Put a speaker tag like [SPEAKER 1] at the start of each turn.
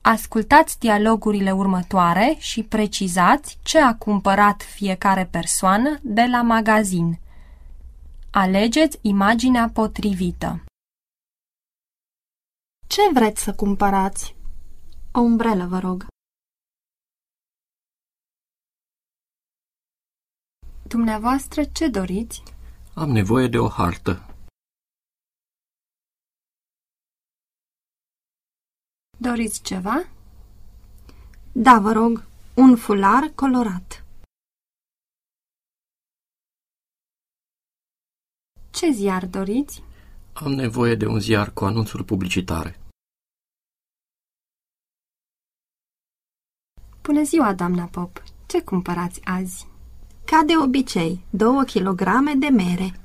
[SPEAKER 1] Ascultați dialogurile următoare și precizați ce a cumpărat fiecare persoană de la magazin. Alegeți imaginea potrivită.
[SPEAKER 2] Ce vreți să cumpărați? O umbrelă, vă rog.
[SPEAKER 1] Dumneavoastră ce doriți?
[SPEAKER 3] Am nevoie de o hartă.
[SPEAKER 1] Doriți ceva?
[SPEAKER 2] Da, vă rog, un fular colorat.
[SPEAKER 1] Ce ziar doriți?
[SPEAKER 3] Am nevoie de un ziar cu anunțuri publicitare.
[SPEAKER 1] Bună ziua, doamna Pop! Ce cumpărați azi?
[SPEAKER 2] Ca de obicei, 2 kilograme de mere.